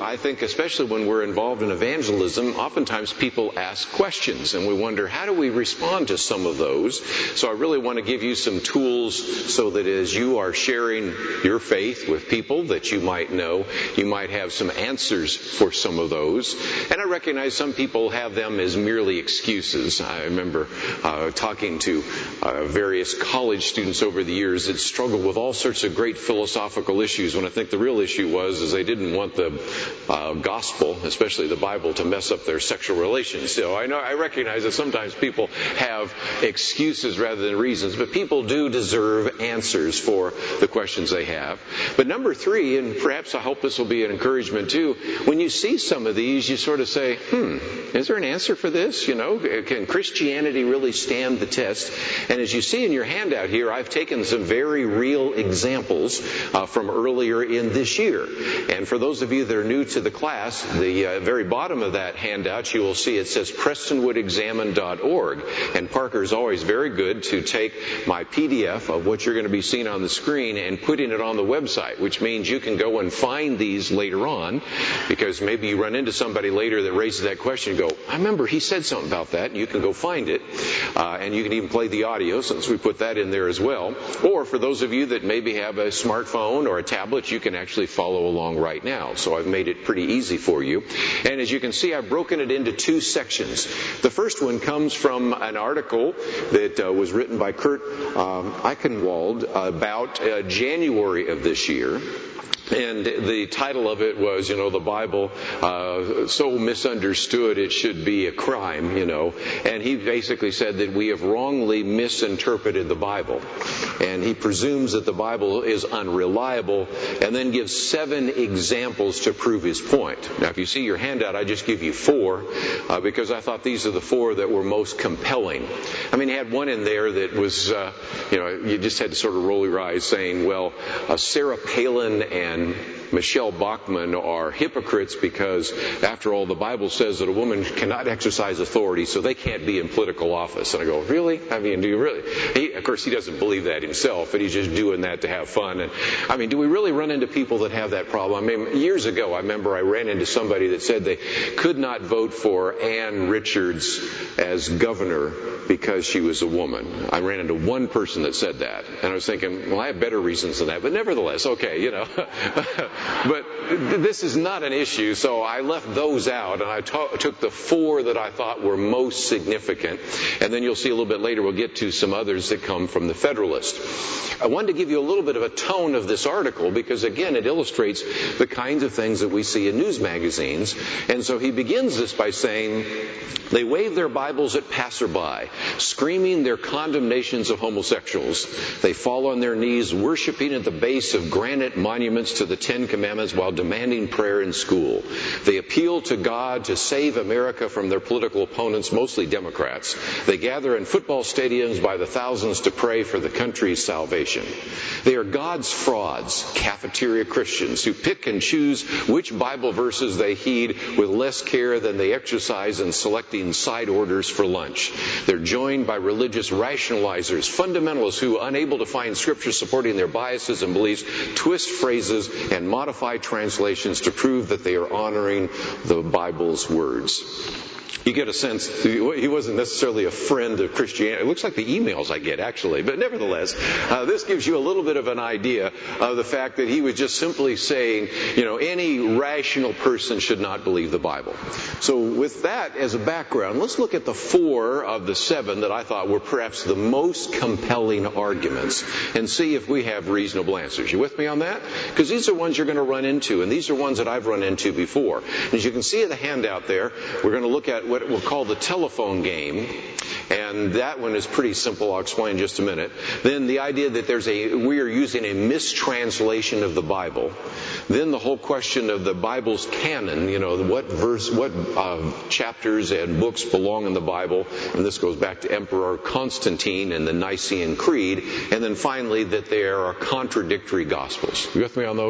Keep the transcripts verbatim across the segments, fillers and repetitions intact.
I think especially when we're involved in evangelism, oftentimes people ask questions and we wonder, how do we respond to some of those? So I really want to give you some tools so that as you are sharing your faith with people that you might know, you might have some answers for some of those. And I recognize some people have them as merely excuses. I remember uh, talking to uh, various college students over the years that struggled with all sorts of great philosophical issues when I think the real issue was is they didn't want the uh, gospel, especially the Bible, to mess up their sexual relations. So I know I recognize that sometimes people have excuses rather than reasons, but people do deserve answers for the questions they have. But number three, and perhaps I hope this will be an encouragement too, when you see some of these, you sort of say, hmm, is there an answer for this? You know, can Christianity really stand the test? And as you see in your handout here, I've taken some very real examples uh, from earlier in this year. And for those of you that are new to the class, the uh, very bottom of that handout, you will see it says prestonwood examine dot org. And Parker is always very good to take my P D F of what you're going to be seeing on the screen and putting it on the website, which means you can go and find these later on, because maybe you run into somebody later that raises that question and go, I remember he said something about that, and you can go find it. Uh, and you can even play the audio since we put that in there as well. Or for those of you that maybe have a smartphone or a tablet, you can actually follow along right now. So I've made it pretty easy for you. And as you can see, I've broken it into two sections. The first one comes from an article that uh, was written by Kurt um, Eichenwald about uh, January of this year. And the title of it was, you know, the Bible, uh, so misunderstood it should be a crime, you know. And he basically said that we have wrongly misinterpreted the Bible. And he presumes that the Bible is unreliable and then gives seven examples to prove his point. Now, if you see your handout, I just give you four uh, because I thought these are the four that were most compelling. I mean, he had one in there that was, uh, you know, you just had to sort of roll your eyes saying, well, uh, Sarah Palin and Michelle Bachmann are hypocrites because, after all, the Bible says that a woman cannot exercise authority, so they can't be in political office. And I go, really? I mean, do you really? He, of course, he doesn't believe that himself, but he's just doing that to have fun. And I mean, do we really run into people that have that problem? I mean, years ago, I remember I ran into somebody that said they could not vote for Ann Richards as governor because she was a woman. I ran into one person that said that, and I was thinking, well, I have better reasons than that, but nevertheless, okay, you know. But this is not an issue, so I left those out, and I t- took the four that I thought were most significant, and then you'll see a little bit later we'll get to some others that come from the Federalist. I wanted to give you a little bit of a tone of this article because, again, it illustrates the kinds of things that we see in news magazines. And so he begins this by saying, they wave their Bibles at passerby, screaming their condemnations of homosexuals. They fall on their knees, worshiping at the base of granite monuments to the Ten Commandments while demanding prayer in school. They appeal to God to save America from their political opponents, mostly Democrats. They gather in football stadiums by the thousands to pray for the country's salvation. They are God's frauds, cafeteria Christians, who pick and choose which Bible verses they heed with less care than they exercise in selecting side orders for lunch. They're joined by religious rationalizers, fundamentalists who, unable to find scripture supporting their biases and beliefs, twist phrases and modify translations to prove that they are honoring the Bible's words. You get a sense, he wasn't necessarily a friend of Christianity. It looks like the emails I get, actually. But nevertheless, uh, this gives you a little bit of an idea of the fact that he was just simply saying, you know, any rational person should not believe the Bible. So with that as a background, let's look at the four of the seven that I thought were perhaps the most compelling arguments and see if we have reasonable answers. You with me on that? Because these are ones you're going to run into, and these are ones that I've run into before. As you can see in the handout there, we're going to look at what we'll call the telephone game. And that one is pretty simple. I'll explain in just a minute. Then the idea that there's a, we are using a mistranslation of the Bible. Then the whole question of the Bible's canon, you know, what verse, what uh, chapters and books belong in the Bible. And this goes back to Emperor Constantine and the Nicene Creed. And then finally that there are contradictory gospels. You with me on those?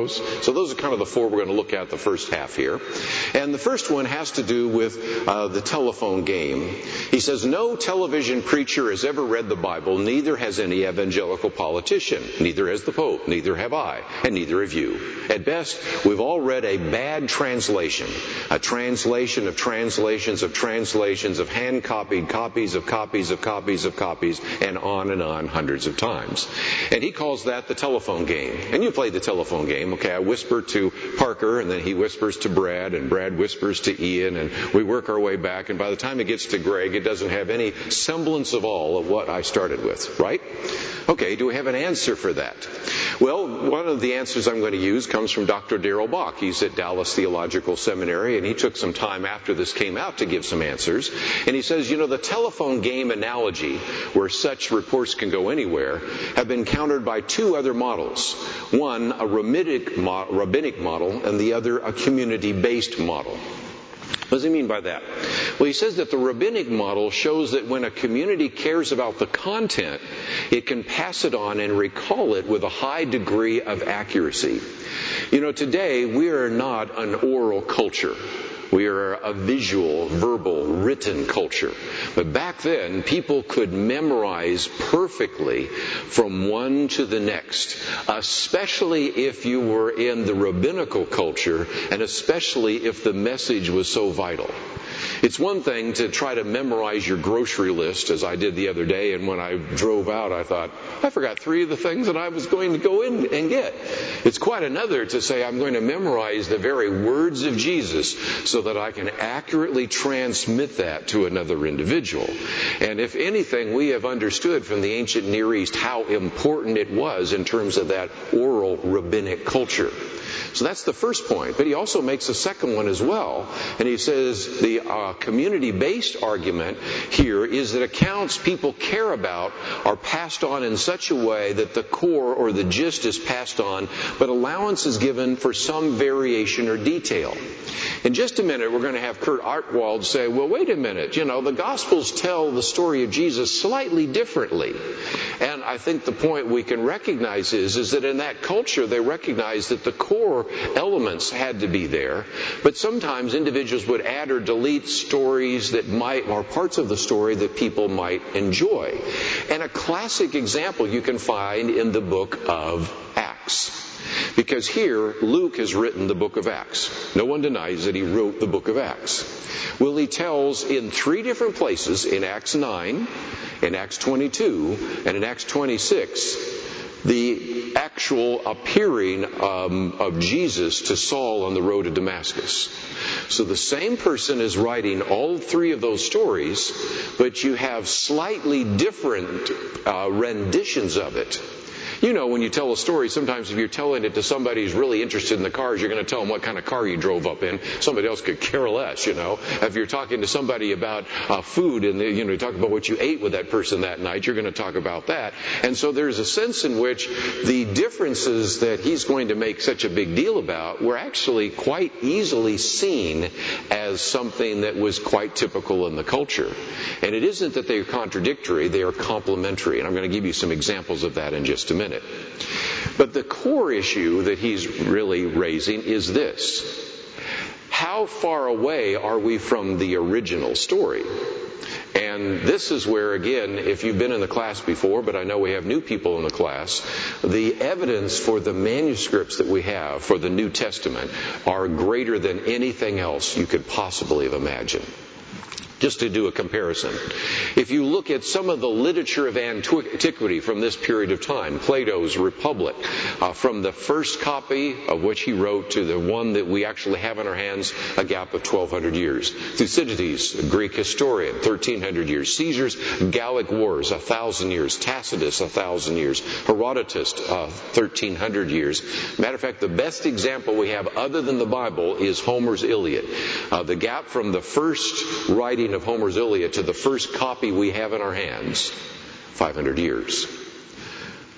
So those are kind of the four we're going to look at the first half here. And the first one has to do with uh, the telephone game. He says, no television preacher has ever read the Bible, neither has any evangelical politician, neither has the Pope, neither have I, and neither have you. At best, we've all read a bad translation, a translation of translations of translations of hand-copied copies of copies of copies of copies, and on and on hundreds of times. And he calls that the telephone game. And you play the telephone game. Okay, I whisper to Parker, and then he whispers to Brad, and Brad whispers to Ian, and we work our way back, and by the time it gets to Greg, it doesn't have any semblance of all of what I started with, right? Okay, do we have an answer for that? Well, one of the answers I'm going to use comes from Doctor Darrell Bach. He's at Dallas Theological Seminary, and he took some time after this came out to give some answers. And he says, you know, the telephone game analogy, where such reports can go anywhere, have been countered by two other models. One, a rabbinic, mo- rabbinic model, and the other, a community-based model. What does he mean by that? Well, he says that the rabbinic model shows that when a community cares about the content, it can pass it on and recall it with a high degree of accuracy. You know, today we are not an oral culture. We are a visual, verbal, written culture. But back then, people could memorize perfectly from one to the next, especially if you were in the rabbinical culture, and especially if the message was so vital. It's one thing to try to memorize your grocery list, as I did the other day, and when I drove out, I thought, I forgot three of the things that I was going to go in and get. It's quite another to say, I'm going to memorize the very words of Jesus so that I can accurately transmit that to another individual. And if anything, we have understood from the ancient Near East how important it was in terms of that oral rabbinic culture. So that's the first point. But he also makes a second one as well. And he says the uh, community-based argument here is that accounts people care about are passed on in such a way that the core or the gist is passed on, but allowance is given for some variation or detail. In just a minute, we're going to have Kurt Artwald say, well, wait a minute, you know, the Gospels tell the story of Jesus slightly differently. And I think the point we can recognize is, is that in that culture, they recognized that the core elements had to be there, but sometimes individuals would add or delete stories that might, or parts of the story that people might enjoy. And a classic example you can find in the book of Acts. Because here, Luke has written the book of Acts. No one denies that he wrote the book of Acts. Well, he tells in three different places, in Acts nine, in Acts twenty-two, and in Acts twenty-six, the actual appearing um, of Jesus to Saul on the road to Damascus. So the same person is writing all three of those stories, but you have slightly different uh, renditions of it. You know, when you tell a story, sometimes if you're telling it to somebody who's really interested in the cars, you're going to tell them what kind of car you drove up in. Somebody else could care less, you know. If you're talking to somebody about uh, food and, you know, you talk about what you ate with that person that night, you're going to talk about that. And so there's a sense in which the differences that he's going to make such a big deal about were actually quite easily seen as something that was quite typical in the culture. And it isn't that they're contradictory, they are complementary. And I'm going to give you some examples of that in just a minute. But the core issue that he's really raising is this. How far away are we from the original story? And this is where, again, if you've been in the class before, but I know we have new people in the class, the evidence for the manuscripts that we have for the New Testament are greater than anything else you could possibly have imagined. Just to do a comparison. If you look at some of the literature of antiquity from this period of time, Plato's Republic, uh, from the first copy of which he wrote to the one that we actually have in our hands, a gap of twelve hundred years. Thucydides, a Greek historian, thirteen hundred years. Caesar's Gallic Wars, one thousand years. Tacitus, one thousand years. Herodotus, uh, thirteen hundred years. Matter of fact, the best example we have other than the Bible is Homer's Iliad. Uh, the gap from the first writing of Homer's Iliad to the first copy we have in our hands, five hundred years.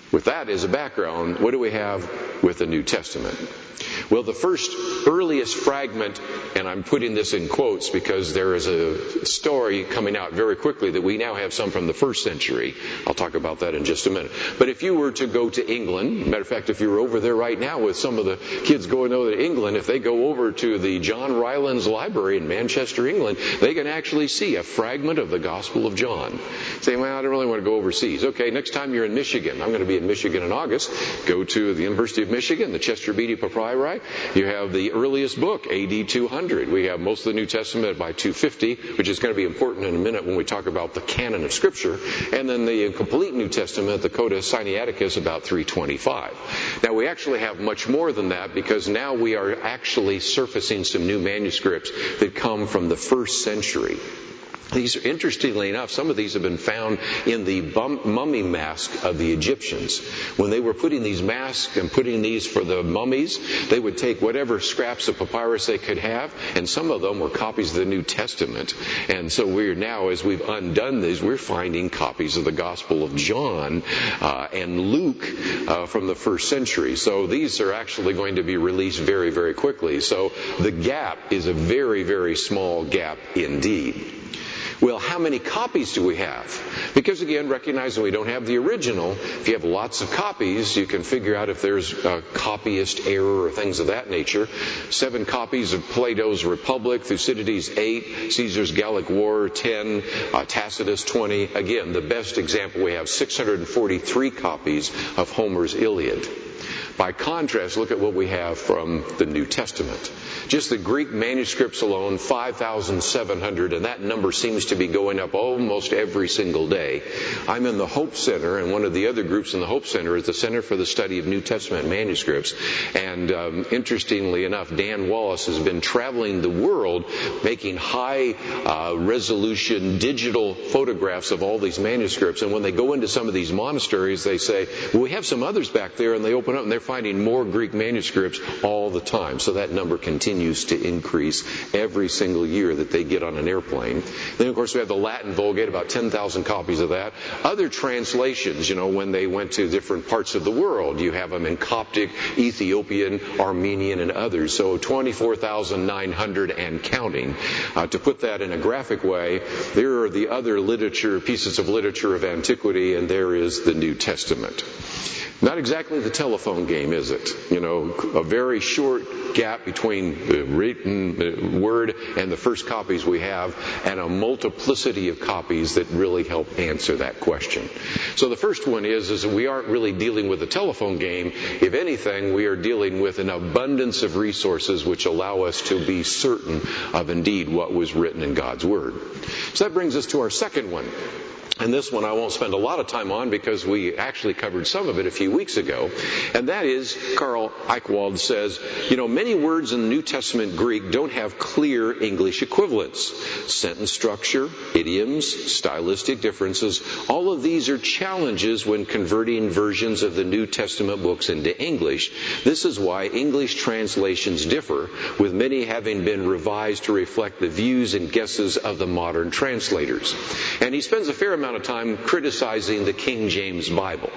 With that as a background, what do we have with the New Testament? Well, the first earliest fragment, and I'm putting this in quotes because there is a story coming out very quickly that we now have some from the first century. I'll talk about that in just a minute. But if you were to go to England, matter of fact, if you were over there right now with some of the kids going over to England, if they go over to the John Rylands Library in Manchester, England, they can actually see a fragment of the Gospel of John. Say, well, I don't really want to go overseas. Okay, next time you're in Michigan, I'm going to be in Michigan in August, go to the University of Michigan, the Chester Beatty Papyri. You have the earliest book, A D two hundred. We have most of the New Testament by two fifty, which is going to be important in a minute when we talk about the canon of Scripture. And then the complete New Testament, the Coda Sinaiticus, about three twenty-five. Now, we actually have much more than that because now we are actually surfacing some new manuscripts that come from the first century. These are, interestingly enough, some of these have been found in the bum, mummy mask of the Egyptians. When they were putting these masks and putting these for the mummies, they would take whatever scraps of papyrus they could have, and some of them were copies of the New Testament. And so we're now, as we've undone these, we're finding copies of the Gospel of John uh, and Luke uh, from the first century. So these are actually going to be released very, very quickly. So the gap is a very, very small gap indeed. Well, how many copies do we have? Because again, recognizing we don't have the original, if you have lots of copies, you can figure out if there's a copyist error or things of that nature. Seven copies of Plato's Republic, Thucydides eight, Caesar's Gallic War ten, uh, Tacitus twenty. Again, the best example, we have six hundred forty-three copies of Homer's Iliad. By contrast, look at what we have from the New Testament. Just the Greek manuscripts alone, five thousand seven hundred, and that number seems to be going up almost every single day. I'm in the Hope Center, and one of the other groups in the Hope Center is the Center for the Study of New Testament Manuscripts. And um, interestingly enough, Dan Wallace has been traveling the world making high uh, resolution digital photographs of all these manuscripts. And when they go into some of these monasteries, they say, well, we have some others back there, and they open up and they're finding more Greek manuscripts all the time. So that number continues to increase every single year that they get on an airplane. Then, of course, we have the Latin Vulgate, about ten thousand copies of that. Other translations, you know, when they went to different parts of the world, you have them in Coptic, Ethiopian, Armenian, and others. So twenty-four thousand nine hundred and counting. Uh, to put that in a graphic way, there are the other literature, pieces of literature of antiquity, and there is the New Testament. Not exactly the telephone game, is it? You know, a very short gap between the written word and the first copies we have, and a multiplicity of copies that really help answer that question. So the first one is, is that we aren't really dealing with a telephone game. If anything, we are dealing with an abundance of resources which allow us to be certain of indeed what was written in God's Word. So that brings us to our second one. And this one I won't spend a lot of time on because we actually covered some of it a few weeks ago. And that is, Karl Eichwald says, you know, many words in the New Testament Greek don't have clear English equivalents. Sentence structure, idioms, stylistic differences, all of these are challenges when converting versions of the New Testament books into English. This is why English translations differ, with many having been revised to reflect the views and guesses of the modern translators. And he spends a fair amount of time criticizing the King James Bible.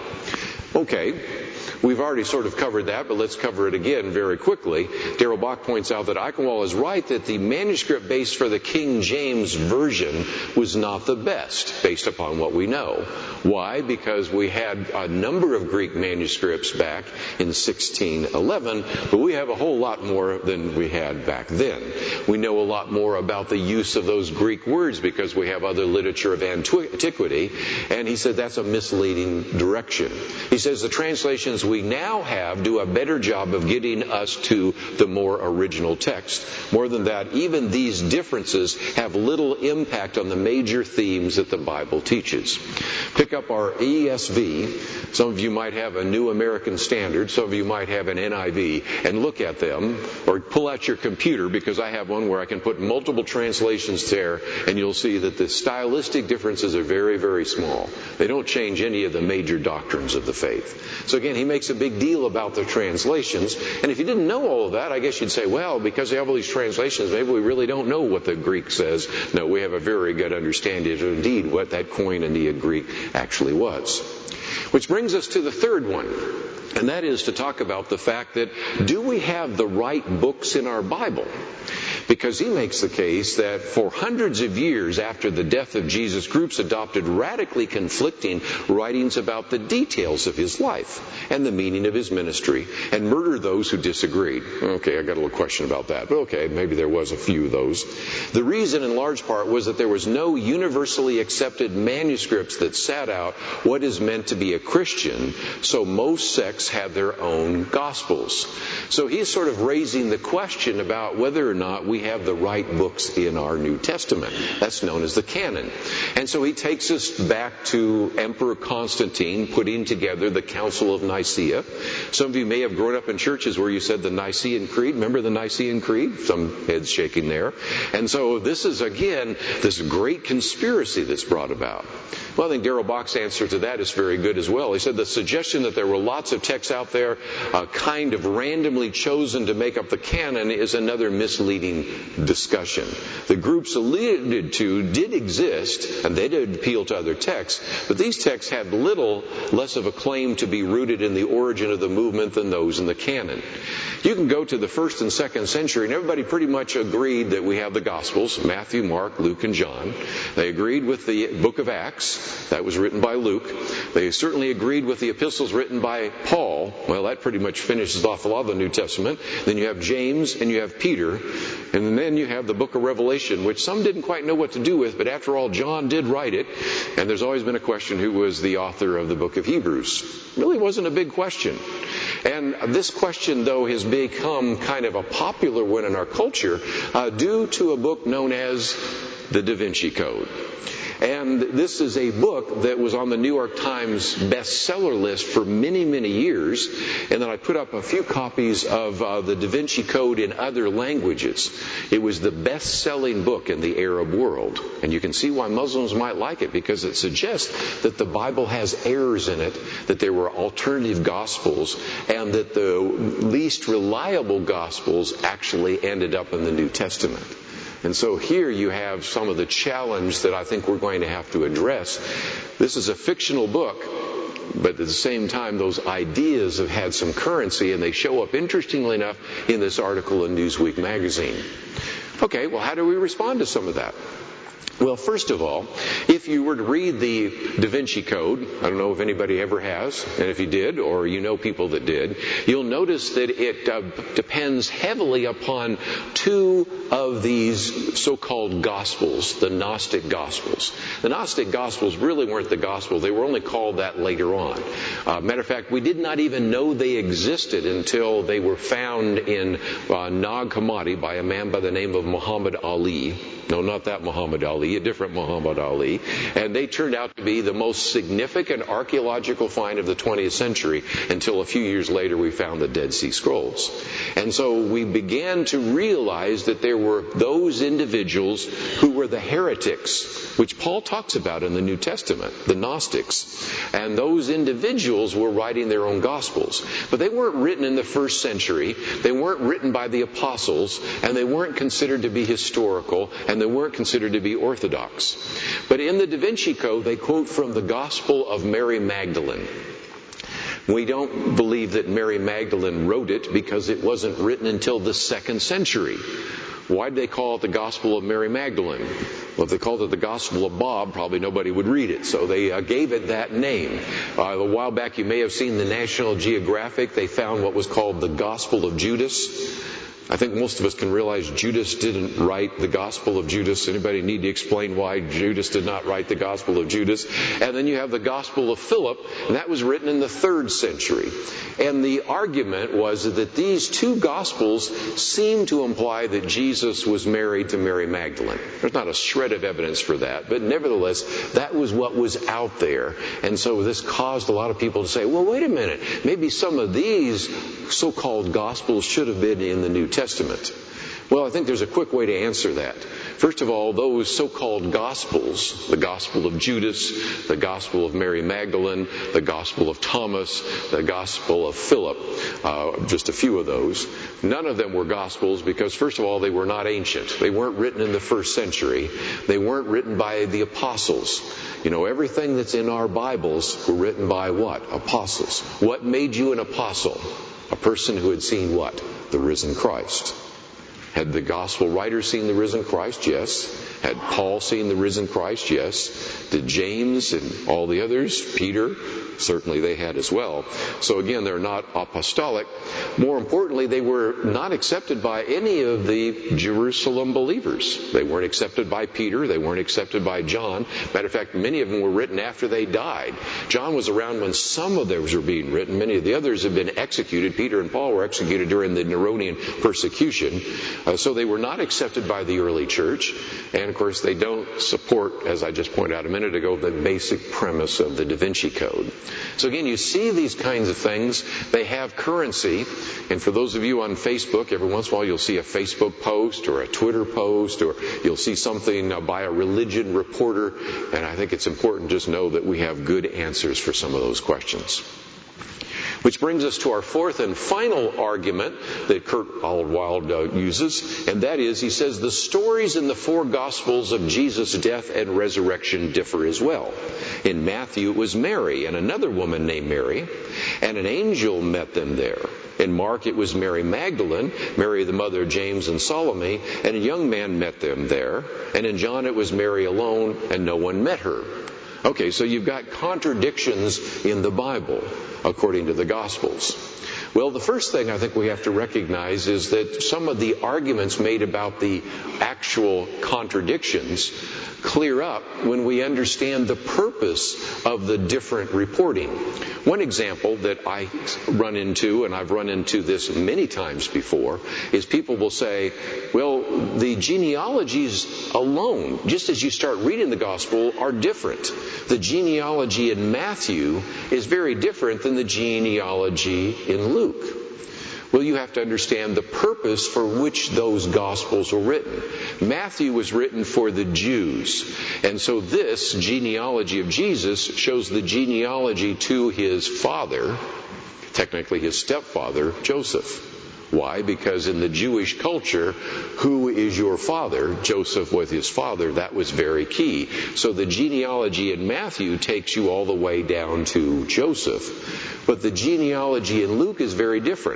Okay, we've already sort of covered that, but let's cover it again very quickly. Darrell Bock points out that Eichenwald is right that the manuscript base for the King James Version was not the best, based upon what we know. Why? Because we had a number of Greek manuscripts back in sixteen eleven, but we have a whole lot more than we had back then. We know a lot more about the use of those Greek words because we have other literature of antiquity, and he said that's a misleading direction. He says the translations we now have do a better job of getting us to the more original text. More than that, even these differences have little impact on the major themes that the Bible teaches. Pick up our E S V. Some of you might have a New American Standard. Some of you might have an N I V. And look at them. Or pull out your computer, because I have one where I can put multiple translations there, and you'll see that the stylistic differences are very, very small. They don't change any of the major doctrines of the faith. So again, he makes makes a big deal about the translations. And if you didn't know all of that, I guess you'd say, well, because they have all these translations, maybe we really don't know what the Greek says. No, we have a very good understanding of indeed what that Koinonia Greek actually was. Which brings us to the third one, and that is to talk about the fact that, do we have the right books in our Bible? Because he makes the case that for hundreds of years after the death of Jesus, groups adopted radically conflicting writings about the details of his life and the meaning of his ministry, and murdered those who disagreed. Okay, I got a little question about that, but okay, maybe there was a few of those. The reason in large part was that there was no universally accepted manuscripts that sat out what is meant to be a Christian, so most sects had their own gospels. So he's sort of raising the question about whether or not we have the right books in our New Testament. That's known as the canon. And so he takes us back to Emperor Constantine putting together the Council of Nicaea. Some of you may have grown up in churches where you said the Nicene Creed. Remember the Nicene Creed? Some heads shaking there. And so this is, again, this great conspiracy that's brought about. Well, I think Darrell Bock's answer to that is very good as well. He said the suggestion that there were lots of texts out there, uh, kind of randomly chosen to make up the canon, is another misleading discussion. The groups alluded to did exist, and they did appeal to other texts, but these texts had little less of a claim to be rooted in the origin of the movement than those in the canon. You can go to the first and second century, and everybody pretty much agreed that we have the Gospels, Matthew, Mark, Luke, and John. They agreed with the book of Acts. That was written by Luke. They certainly agreed with the epistles written by Paul. Well, that pretty much finishes off a lot of the New Testament. Then you have James and you have Peter. And then you have the book of Revelation, which some didn't quite know what to do with, but after all, John did write it. And there's always been a question who was the author of the book of Hebrews. Really wasn't a big question. And this question, though, has become kind of a popular one in our culture uh, due to a book known as the Da Vinci Code. And this is a book that was on the New York Times bestseller list for many, many years. And then I put up a few copies of uh, the Da Vinci Code in other languages. It was the best-selling book in the Arab world. And you can see why Muslims might like it, because it suggests that the Bible has errors in it, that there were alternative gospels, and that the least reliable gospels actually ended up in the New Testament. And so here you have some of the challenge that I think we're going to have to address. This is a fictional book, but at the same time, those ideas have had some currency, and they show up, interestingly enough, in this article in Newsweek magazine. Okay, well, how do we respond to some of that? Well, first of all, if you were to read the Da Vinci Code, I don't know if anybody ever has, and if you did, or you know people that did, you'll notice that it uh, depends heavily upon two of these so-called Gospels, the Gnostic Gospels. The Gnostic Gospels really weren't the Gospels. They were only called that later on. Uh, matter of fact, we did not even know they existed until they were found in uh, Nag Hammadi by a man by the name of Muhammad Ali. No, not that Muhammad Ali, a different Muhammad Ali. And they turned out to be the most significant archaeological find of the twentieth century until a few years later we found the Dead Sea Scrolls. And so we began to realize that there were those individuals who were the heretics, which Paul talks about in the New Testament, the Gnostics. And those individuals were writing their own Gospels. But they weren't written in the first century. They weren't written by the apostles. And they weren't considered to be historical. And they weren't considered to be orthodox. But in the Da Vinci Code, they quote from the Gospel of Mary Magdalene. We don't believe that Mary Magdalene wrote it because it wasn't written until the second century. Why did they call it the Gospel of Mary Magdalene? Well, if they called it the Gospel of Bob, probably nobody would read it. So they uh, gave it that name. Uh, a while back, you may have seen the National Geographic. They found what was called the Gospel of Judas. I think most of us can realize Judas didn't write the Gospel of Judas. Anybody need to explain why Judas did not write the Gospel of Judas? And then you have the Gospel of Philip, and that was written in the third century. And the argument was that these two Gospels seem to imply that Jesus was married to Mary Magdalene. There's not a shred of evidence for that, but nevertheless, that was what was out there. And so this caused a lot of people to say, well, wait a minute, maybe some of these so-called Gospels should have been in the New Testament. Well, I think there's a quick way to answer that. First of all, those so-called Gospels, the Gospel of Judas, the Gospel of Mary Magdalene, the Gospel of Thomas, the Gospel of Philip, uh, just a few of those, none of them were Gospels because, first of all, they were not ancient. They weren't written in the first century. They weren't written by the apostles. You know, everything that's in our Bibles were written by what? Apostles. What made you an apostle? A person who had seen what? The risen Christ. Had the gospel writers seen the risen Christ? Yes. Had Paul seen the risen Christ? Yes. Did James and all the others? Peter? Certainly they had as well. So again, they're not apostolic. More importantly, they were not accepted by any of the Jerusalem believers. They weren't accepted by Peter. They weren't accepted by John. Matter of fact, many of them were written after they died. John was around when some of those were being written. Many of the others have been executed. Peter and Paul were executed during the Neronian persecution. Uh, so they were not accepted by the early church. And of course, they don't support, as I just pointed out a minute ago, the basic premise of the Da Vinci Code. So again, you see these kinds of things. They have currency. And for those of you on Facebook, every once in a while you'll see a Facebook post or a Twitter post, or you'll see something by a religion reporter. And I think it's important to just know that we have good answers for some of those questions. Which brings us to our fourth and final argument that Kurt Aldwald uh, uses, and that is, he says, the stories in the four Gospels of Jesus' death and resurrection differ as well. In Matthew, it was Mary and another woman named Mary, and an angel met them there. In Mark, it was Mary Magdalene, Mary the mother of James and Salome, and a young man met them there. And in John, it was Mary alone, and no one met her. Okay, so you've got contradictions in the Bible, according to the Gospels. Well, the first thing I think we have to recognize is that some of the arguments made about the actual contradictions clear up when we understand the purpose of the different reporting. One example that I run into, and I've run into this many times before, is people will say, well, the genealogies alone, just as you start reading the Gospel, are different. The genealogy in Matthew is very different than the genealogy in Luke. Well, you have to understand the purpose for which those Gospels were written. Matthew was written for the Jews. And so this genealogy of Jesus shows the genealogy to his father, technically his stepfather, Joseph. Why? Because in the Jewish culture, who is your father? Joseph was his father. That was very key. So the genealogy in Matthew takes you all the way down to Joseph. But the genealogy in Luke is very different.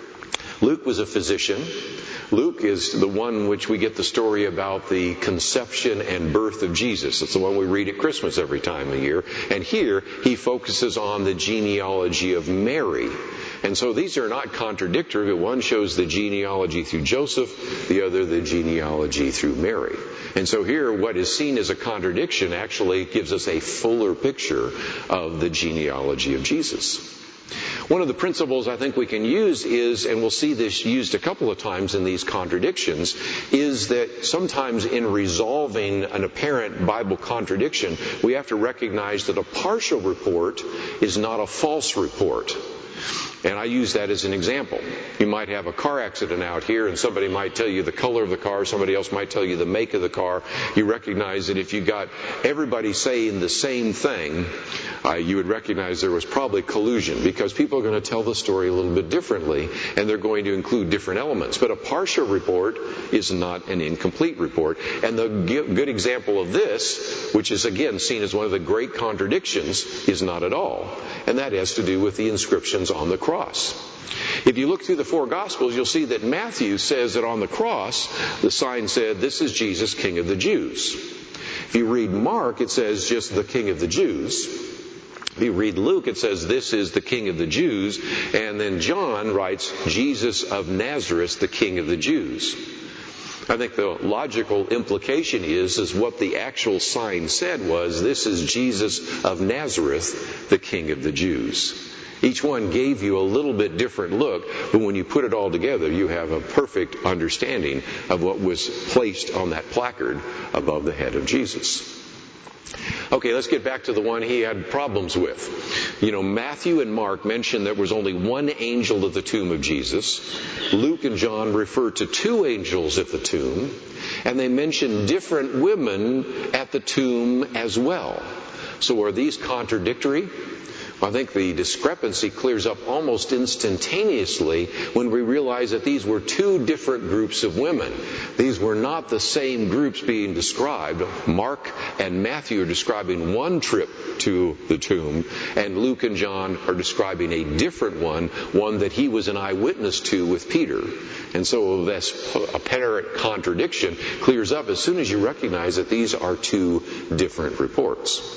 Luke was a physician. Luke is the one in which we get the story about the conception and birth of Jesus. It's the one we read at Christmas every time of year. And here, he focuses on the genealogy of Mary. And so these are not contradictory, but one shows the genealogy through Joseph, the other the genealogy through Mary. And so here, what is seen as a contradiction actually gives us a fuller picture of the genealogy of Jesus. One of the principles I think we can use is, and we'll see this used a couple of times in these contradictions, is that sometimes in resolving an apparent Bible contradiction, we have to recognize that a partial report is not a false report. And I use that as an example. You might have a car accident out here, and somebody might tell you the color of the car, somebody else might tell you the make of the car. You recognize that if you got everybody saying the same thing, uh, you would recognize there was probably collusion, because people are going to tell the story a little bit differently, and they're going to include different elements. But a partial report is not an incomplete report. And the good example of this, which is again seen as one of the great contradictions, is not at all. And that has to do with the inscriptions on the cross. If you look through the four Gospels, you'll see that Matthew says that on the cross, the sign said, "This is Jesus, King of the Jews." If you read Mark, it says just the King of the Jews. If you read Luke, it says, "This is the King of the Jews." And then John writes, "Jesus of Nazareth, the King of the Jews." I think the logical implication is, is what the actual sign said was, "This is Jesus of Nazareth, the King of the Jews." Each one gave you a little bit different look, but when you put it all together, you have a perfect understanding of what was placed on that placard above the head of Jesus. Okay, let's get back to the one he had problems with. You know, Matthew and Mark mention there was only one angel at the tomb of Jesus. Luke and John refer to two angels at the tomb. And they mention different women at the tomb as well. So are these contradictory? I think the discrepancy clears up almost instantaneously when we realize that these were two different groups of women. These were not the same groups being described. Mark and Matthew are describing one trip to the tomb, and Luke and John are describing a different one, one that he was an eyewitness to with Peter. And so this apparent contradiction clears up as soon as you recognize that these are two different reports.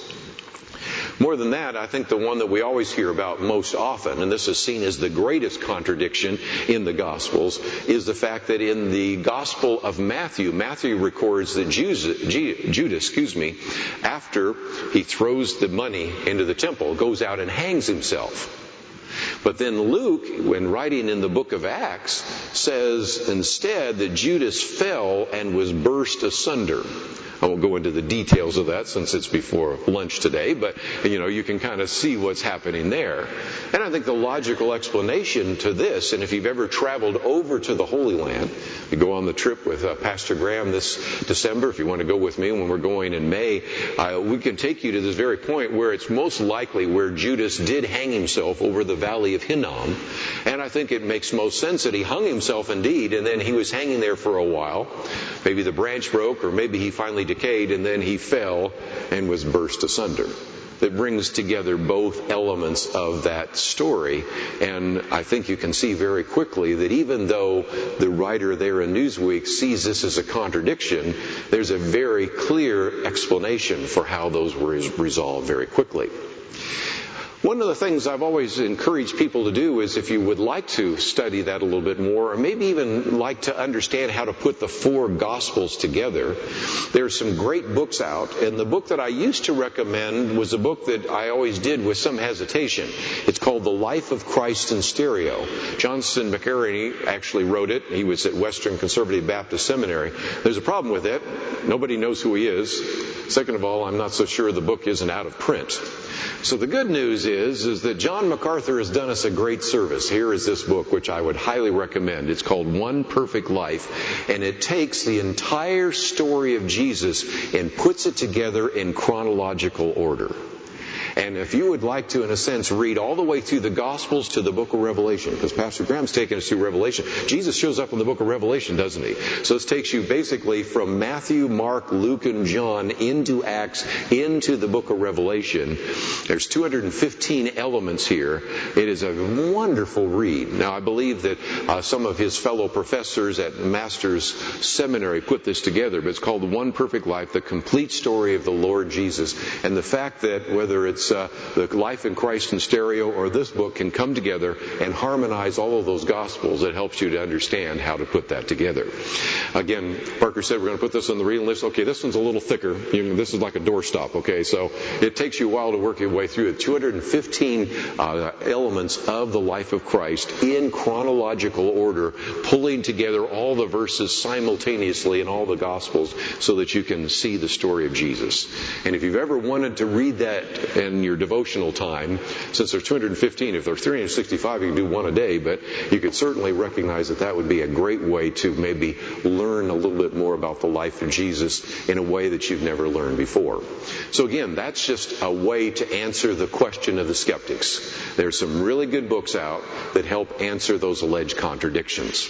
More than that, I think the one that we always hear about most often, and this is seen as the greatest contradiction in the Gospels, is the fact that in the Gospel of Matthew, Matthew records that Judas, Judas, excuse me, after he throws the money into the temple, goes out and hangs himself. But then Luke, when writing in the book of Acts, says instead that Judas fell and was burst asunder. I won't go into the details of that since it's before lunch today, but you know, you can kind of see what's happening there. And I think the logical explanation to this, and if you've ever traveled over to the Holy Land, you go on the trip with uh, Pastor Graham this December, if you want to go with me when we're going in May, uh, we can take you to this very point where it's most likely where Judas did hang himself over the valley of Hinnom. And I think it makes most sense that he hung himself indeed, and then he was hanging there for a while. Maybe the branch broke, or maybe he finally decayed, and then he fell and was burst asunder. That brings together both elements of that story. And I think you can see very quickly that even though the writer there in Newsweek sees this as a contradiction, there's a very clear explanation for how those were resolved very quickly. One of the things I've always encouraged people to do is, if you would like to study that a little bit more, or maybe even like to understand how to put the four Gospels together, there's some great books out. And the book that I used to recommend was a book that I always did with some hesitation. It's called The Life of Christ in Stereo. Johnson McCartney actually wrote it. He was at Western Conservative Baptist Seminary. There's a problem with it. Nobody knows who he is. Second of all, I'm not so sure the book isn't out of print. So the good news is, is that John MacArthur has done us a great service. Here is this book, which I would highly recommend. It's called One Perfect Life, and it takes the entire story of Jesus and puts it together in chronological order. And if you would like to, in a sense, read all the way through the Gospels to the book of Revelation, because Pastor Graham's taken us through Revelation. Jesus shows up in the book of Revelation, doesn't he? So this takes you basically from Matthew, Mark, Luke, and John into Acts, into the book of Revelation. There's two hundred fifteen elements here. It is a wonderful read. Now, I believe that uh, some of his fellow professors at Master's Seminary put this together, but it's called One Perfect Life, the complete story of the Lord Jesus. And the fact that whether it's Uh, the Life in Christ in Stereo or this book can come together and harmonize all of those Gospels, it helps you to understand how to put that together. Again, Parker said we're going to put this on the reading list. Okay, this one's a little thicker. You know, this is like a doorstop, okay? So it takes you a while to work your way through it. two hundred fifteen uh, elements of the life of Christ in chronological order, pulling together all the verses simultaneously in all the Gospels so that you can see the story of Jesus. And if you've ever wanted to read that and in your devotional time, since there's two hundred fifteen, if there's three hundred sixty-five, you can do one a day, but you could certainly recognize that that would be a great way to maybe learn a little bit more about the life of Jesus in a way that you've never learned before. So again, that's just a way to answer the question of the skeptics. There's some really good books out that help answer those alleged contradictions.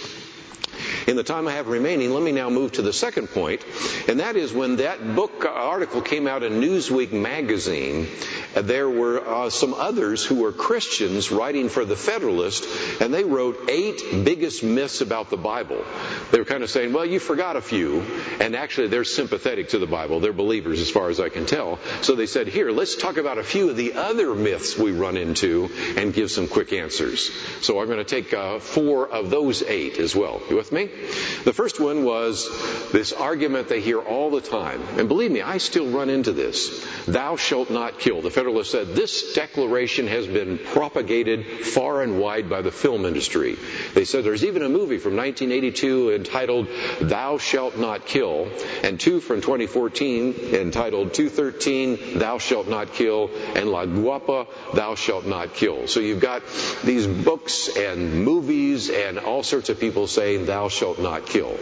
In the time I have remaining, let me now move to the second point, and that is when that book article came out in Newsweek magazine, there were uh, some others who were Christians writing for the Federalist, and they wrote eight biggest myths about the Bible. They were kind of saying, well, you forgot a few, and actually they're sympathetic to the Bible. They're believers as far as I can tell. So they said, here, let's talk about a few of the other myths we run into and give some quick answers. So I'm going to take uh, four of those eight as well. You with me? The first one was this argument they hear all the time. And believe me, I still run into this. Thou shalt not kill. The Federalist said this declaration has been propagated far and wide by the film industry. They said there's even a movie from nineteen eighty-two entitled Thou Shalt Not Kill, and two from twenty fourteen entitled two thirteen, Thou Shalt Not Kill, and La Guapa, Thou Shalt Not Kill. So you've got these books and movies and all sorts of people saying Thou shalt not kill.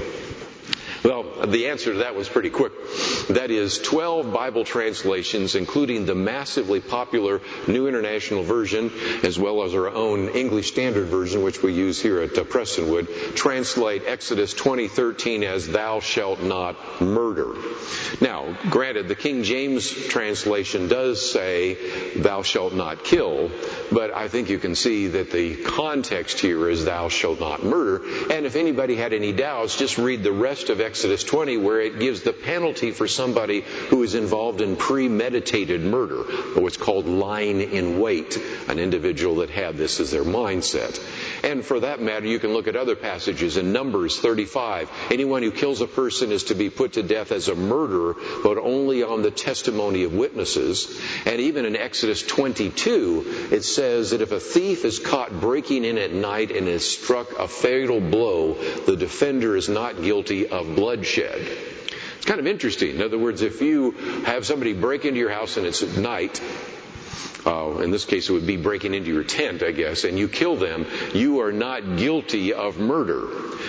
Well, the answer to that was pretty quick. That is twelve Bible translations, including the massively popular New International Version, as well as our own English Standard Version, which we use here at uh, Prestonwood, translate Exodus twenty thirteen as Thou shalt not murder. Now, granted, the King James translation does say Thou shalt not kill, but I think you can see that the context here is Thou shalt not murder. And if anybody had any doubts, just read the rest of Exodus Exodus twenty, where it gives the penalty for somebody who is involved in premeditated murder, or what's called lying in wait, an individual that had this as their mindset. And for that matter, you can look at other passages in Numbers thirty-five. Anyone who kills a person is to be put to death as a murderer, but only on the testimony of witnesses. And even in Exodus twenty-two, it says that if a thief is caught breaking in at night and is struck a fatal blow, the defender is not guilty of bloodshed. It's kind of interesting. In other words, if you have somebody break into your house and it's at night, uh, in this case it would be breaking into your tent, I guess, and you kill them, you are not guilty of murder.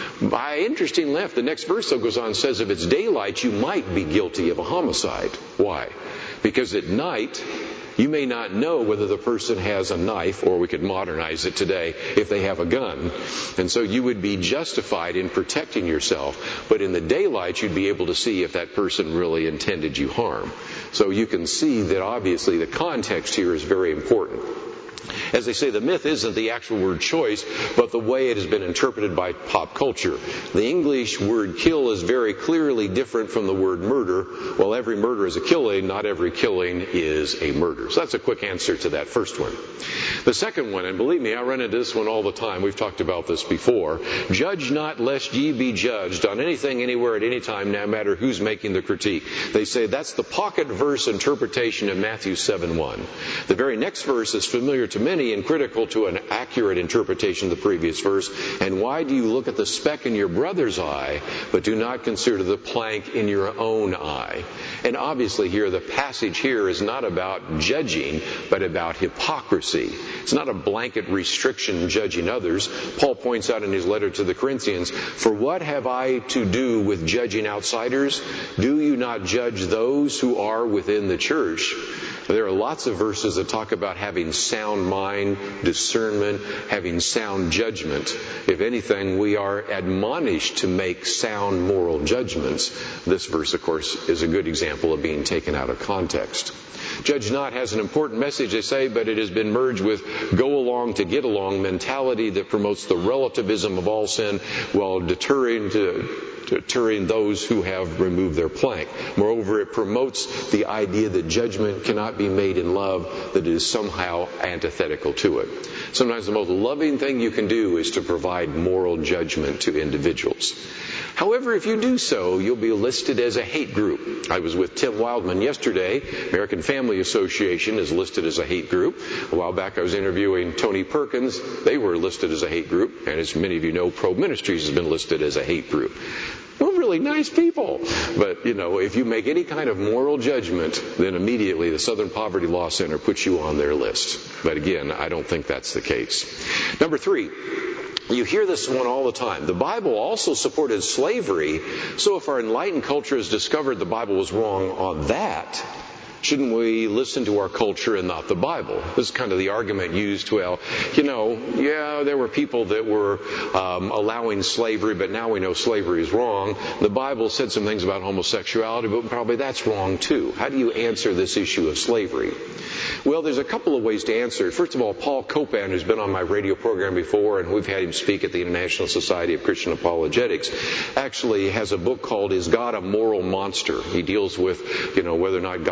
By interesting left, the next verse though goes on and says if it's daylight, you might be guilty of a homicide. Why? Because at night, you may not know whether the person has a knife, or we could modernize it today, if they have a gun. And so you would be justified in protecting yourself. But in the daylight, you'd be able to see if that person really intended you harm. So you can see that obviously the context here is very important. As they say, the myth isn't the actual word choice, but the way it has been interpreted by pop culture. The English word kill is very clearly different from the word murder. While every murder is a killing, not every killing is a murder. So that's a quick answer to that first one. The second one, and believe me, I run into this one all the time. We've talked about this before. Judge not lest ye be judged on anything, anywhere, at any time, no matter who's making the critique. They say that's the pocket verse interpretation of Matthew seven one. The very next verse is familiar to many and critical to an accurate interpretation of the previous verse. And why do you look at the speck in your brother's eye, but do not consider the plank in your own eye? And obviously here, the passage here is not about judging, but about hypocrisy. It's not a blanket restriction judging others. Paul points out in his letter to the Corinthians, for what have I to do with judging outsiders? Do you not judge those who are within the church? There are lots of verses that talk about having sound mind, discernment, having sound judgment. If anything, we are admonished to make sound moral judgments. This verse, of course, is a good example of being taken out of context. Judge not has an important message, they say, but it has been merged with go along to get along mentality that promotes the relativism of all sin while deterring to deterring those who have removed their plank. Moreover, it promotes the idea that judgment cannot be made in love, that it is somehow antithetical to it. Sometimes the most loving thing you can do is to provide moral judgment to individuals. However, if you do so, you'll be listed as a hate group. I was with Tim Wildman yesterday. American Family Association is listed as a hate group. A while back I was interviewing Tony Perkins. They were listed as a hate group. And as many of you know, Probe Ministries has been listed as a hate group. Well, really nice people. But, you know, if you make any kind of moral judgment, then immediately the Southern Poverty Law Center puts you on their list. But again, I don't think that's the case. Number three. You hear this one all the time. The Bible also supported slavery, so if our enlightened culture has discovered the Bible was wrong on that, shouldn't we listen to our culture and not the Bible? This is kind of the argument used, well, you know, yeah, there were people that were um, allowing slavery, but now we know slavery is wrong. The Bible said some things about homosexuality, but probably that's wrong too. How do you answer this issue of slavery? Well, there's a couple of ways to answer it. First of all, Paul Copan, who's been on my radio program before, and we've had him speak at the International Society of Christian Apologetics, actually has a book called Is God a Moral Monster? He deals with, you know, whether or not God is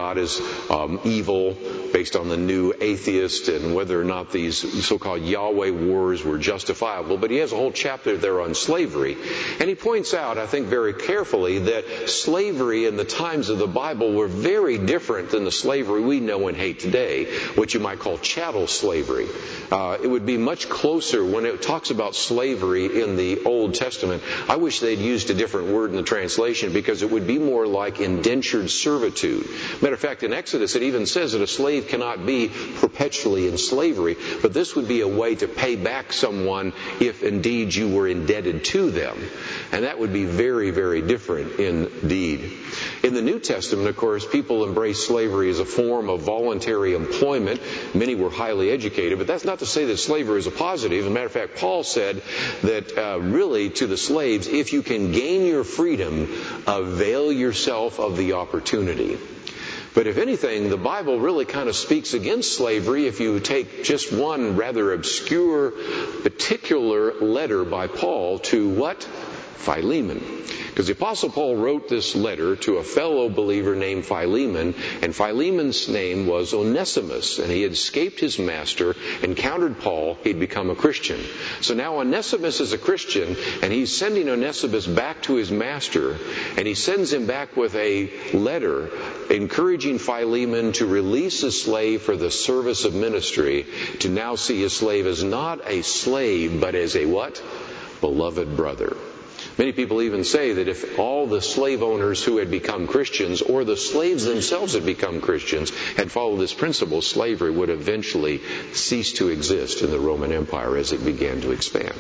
um, evil, based on the new atheist and whether or not these so-called Yahweh wars were justifiable. But he has a whole chapter there on slavery. And he points out, I think very carefully, that slavery in the times of the Bible were very different than the slavery we know and hate today, what you might call chattel slavery. Uh, it would be much closer when it talks about slavery in the Old Testament. I wish they'd used a different word in the translation, because it would be more like indentured servitude. Matter of fact, in Exodus it even says that a slave cannot be perpetually in slavery, but this would be a way to pay back someone if indeed you were indebted to them. And that would be very, very different indeed. In the New Testament, of course, people embraced slavery as a form of voluntary employment. Many were highly educated, but that's not to say that slavery is a positive. As a matter of fact, Paul said that uh, really to the slaves, if you can gain your freedom, avail yourself of the opportunity. But if anything, the Bible really kind of speaks against slavery if you take just one rather obscure particular letter by Paul to what? Philemon. Because the Apostle Paul wrote this letter to a fellow believer named Philemon, and Philemon's name was Onesimus, and he had escaped his master, encountered Paul, he'd become a Christian. So now Onesimus is a Christian, and he's sending Onesimus back to his master, and he sends him back with a letter encouraging Philemon to release his slave for the service of ministry, to now see his slave as not a slave, but as a what? Beloved brother. Many people even say that if all the slave owners who had become Christians, or the slaves themselves had become Christians, had followed this principle, slavery would eventually cease to exist in the Roman Empire as it began to expand.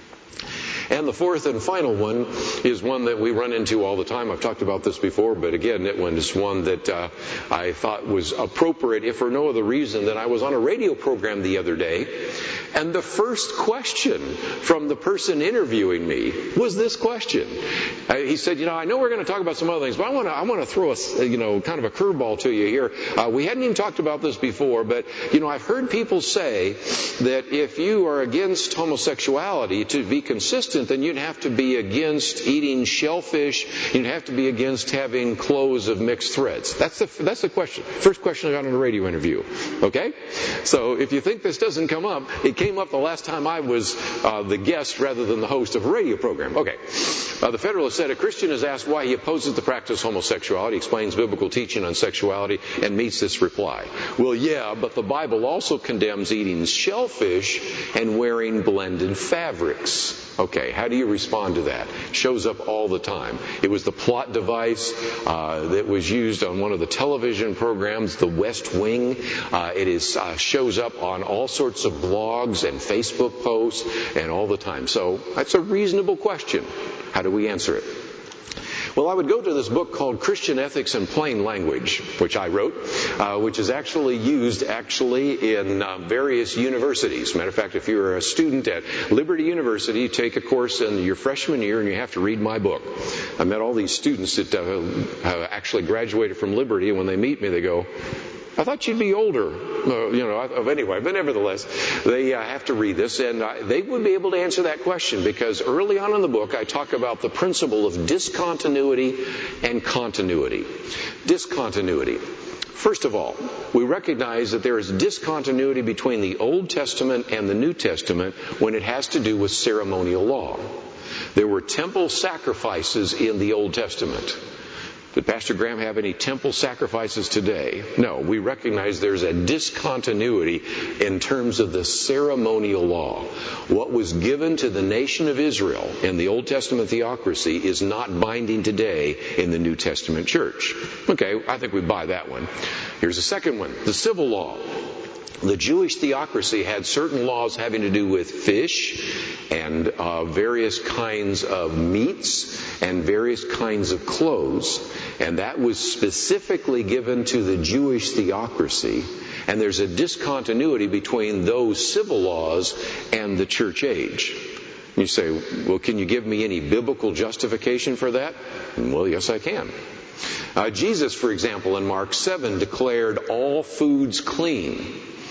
And the fourth and final one is one that we run into all the time. I've talked about this before, but again, it was one that uh, I thought was appropriate, if for no other reason than I was on a radio program the other day, and the first question from the person interviewing me was this question. Uh, he said, you know, I know we're going to talk about some other things, but I want to I want to throw a, you know, kind of a curveball to you here. Uh, we hadn't even talked about this before, but, you know, I've heard people say that if you are against homosexuality, to be consistent, then you'd have to be against eating shellfish. You'd have to be against having clothes of mixed threads. That's the that's the question. First question I got in a radio interview. Okay? So if you think this doesn't come up, it came up the last time I was uh, the guest rather than the host of a radio program. Okay. Uh, the Federalist said, a Christian is asked why he opposes the practice of homosexuality, explains biblical teaching on sexuality, and meets this reply. Well, yeah, but the Bible also condemns eating shellfish and wearing blended fabrics. Okay, how do you respond to that? It shows up all the time. It was the plot device uh, that was used on one of the television programs, The West Wing. Uh, it is uh, shows up on all sorts of blogs and Facebook posts and all the time. So that's a reasonable question. How do we answer it? Well, I would go to this book called Christian Ethics in Plain Language, which I wrote, uh, which is actually used actually in uh, various universities. Matter of fact, if you're a student at Liberty University, you take a course in your freshman year and you have to read my book. I met all these students that uh, have actually graduated from Liberty, and when they meet me, they go, I thought you'd be older, uh, you know, anyway, but nevertheless, they uh, have to read this, and uh, they would be able to answer that question, because early on in the book, I talk about the principle of discontinuity and continuity. Discontinuity. First of all, we recognize that there is discontinuity between the Old Testament and the New Testament when it has to do with ceremonial law. There were temple sacrifices in the Old Testament. Did Pastor Graham have any temple sacrifices today? No, we recognize there's a discontinuity in terms of the ceremonial law. What was given to the nation of Israel in the Old Testament theocracy is not binding today in the New Testament church. Okay, I think we buy that one. Here's a second one, the civil law. The Jewish theocracy had certain laws having to do with fish and uh, various kinds of meats and various kinds of clothes, and that was specifically given to the Jewish theocracy. And there's a discontinuity between those civil laws and the church age. You say, well, can you give me any biblical justification for that? Well, yes, I can. Uh, Jesus, for example, in Mark seven declared all foods clean.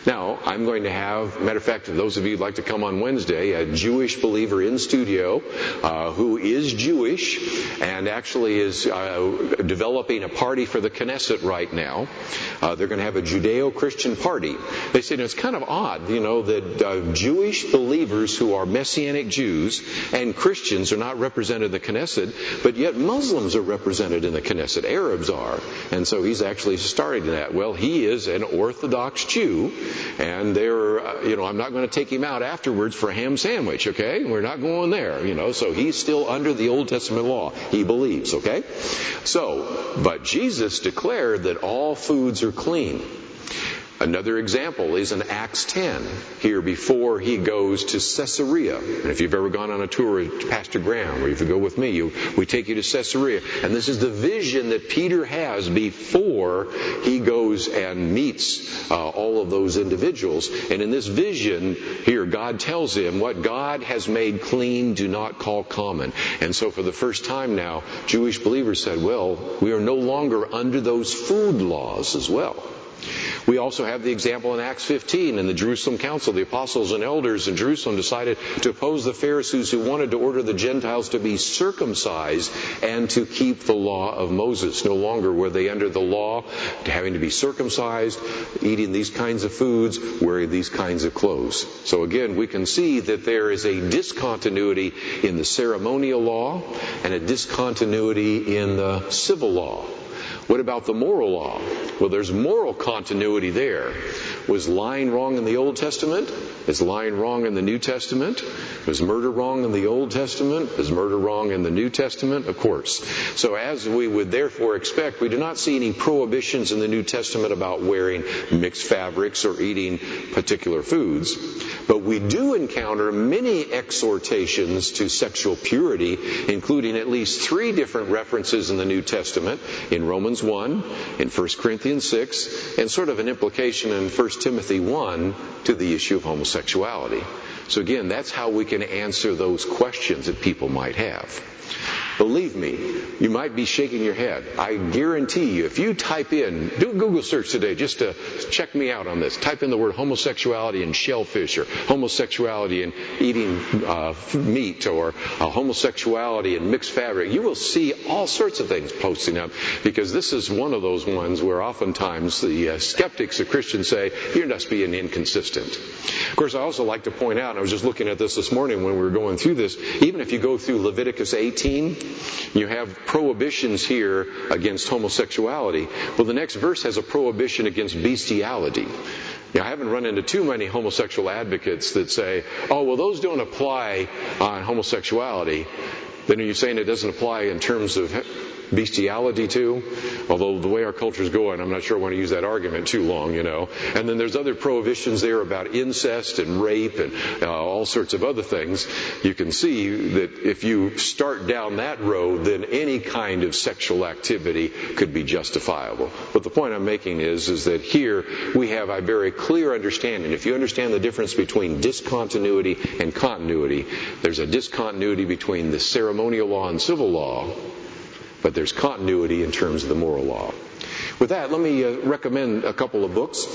Now, I'm going to have, matter of fact, those of you who'd like to come on Wednesday, a Jewish believer in studio uh, who is Jewish and actually is uh, developing a party for the Knesset right now. Uh, they're going to have a Judeo-Christian party. They said it's kind of odd, you know, that uh, Jewish believers who are Messianic Jews and Christians are not represented in the Knesset, but yet Muslims are represented in the Knesset. Arabs are. And so he's actually starting that. Well, he is an Orthodox Jew. And they're, uh, you know, I'm not going to take him out afterwards for a ham sandwich, okay? We're not going there, you know. So he's still under the Old Testament law. He believes, okay? So, but Jesus declared that all foods are clean. Another example is in Acts ten, here before he goes to Caesarea. And if you've ever gone on a tour with Pastor Graham, or if you go with me, you, we take you to Caesarea. And this is the vision that Peter has before he goes and meets uh, all of those individuals. And in this vision, here, God tells him, what God has made clean, do not call common. And so for the first time now, Jewish believers said, well, we are no longer under those food laws as well. We also have the example in Acts fifteen in the Jerusalem Council. The apostles and elders in Jerusalem decided to oppose the Pharisees who wanted to order the Gentiles to be circumcised and to keep the law of Moses. No longer were they under the law, having to be circumcised, eating these kinds of foods, wearing these kinds of clothes. So again, we can see that there is a discontinuity in the ceremonial law and a discontinuity in the civil law. What about the moral law? Well, there's moral continuity there. Was lying wrong in the Old Testament? Is lying wrong in the New Testament? Was murder wrong in the Old Testament? Is murder wrong in the New Testament? Of course. So as we would therefore expect, we do not see any prohibitions in the New Testament about wearing mixed fabrics or eating particular foods. But we do encounter many exhortations to sexual purity, including at least three different references in the New Testament, in Romans one, in First Corinthians six, and sort of an implication in First Timothy one to the issue of homosexuality. So again, that's how we can answer those questions that people might have. Believe me, you might be shaking your head. I guarantee you, if you type in, do a Google search today just to check me out on this. Type in the word homosexuality and shellfish, or homosexuality and eating uh, meat, or uh, homosexuality and mixed fabric. You will see all sorts of things posting up, because this is one of those ones where oftentimes the uh, skeptics of Christians say, you're just being inconsistent. Of course, I also like to point out, and I was just looking at this this morning when we were going through this, even if you go through Leviticus eighteen, you have prohibitions here against homosexuality. Well, the next verse has a prohibition against bestiality. Now, I haven't run into too many homosexual advocates that say, oh, well, those don't apply on homosexuality. Then are you saying it doesn't apply in terms of bestiality too? Although the way our culture is going, I'm not sure I want to use that argument too long, you know. And then there's other prohibitions there about incest and rape and uh, all sorts of other things. You can see that if you start down that road, then any kind of sexual activity could be justifiable. But the point I'm making is, is that here we have a very clear understanding. If you understand the difference between discontinuity and continuity, there's a discontinuity between the ceremonial law and civil law, but there's continuity in terms of the moral law. With that, let me uh, recommend a couple of books.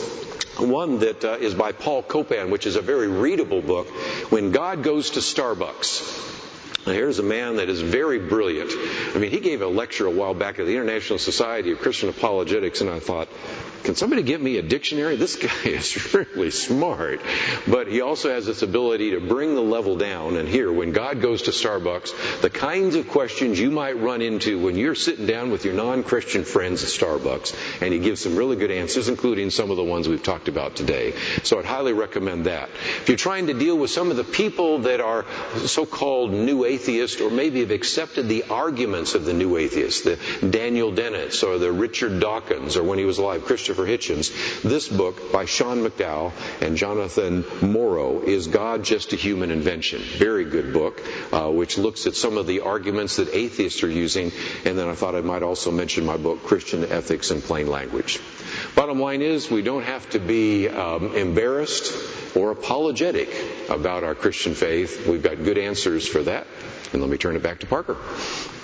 One that uh, is by Paul Copan, which is a very readable book, When God Goes to Starbucks. Now, here's a man that is very brilliant. I mean, he gave a lecture a while back at the International Society of Christian Apologetics, and I thought, can somebody give me a dictionary? This guy is really smart. But he also has this ability to bring the level down. And here, when God goes to Starbucks, the kinds of questions you might run into when you're sitting down with your non-Christian friends at Starbucks. And he gives some really good answers, including some of the ones we've talked about today. So I'd highly recommend that. If you're trying to deal with some of the people that are so-called new atheists, or maybe have accepted the arguments of the new atheists, the Daniel Dennett's or the Richard Dawkins, or when he was alive, Christopher Hitchens, this book by Sean McDowell and Jonathan Morrow is God Just a Human Invention. Very good book, uh, which looks at some of the arguments that atheists are using. And then I thought I might also mention my book, Christian Ethics in Plain Language. Bottom line is, we don't have to be um, embarrassed or apologetic about our Christian faith. We've got good answers for that. And let me turn it back to Parker.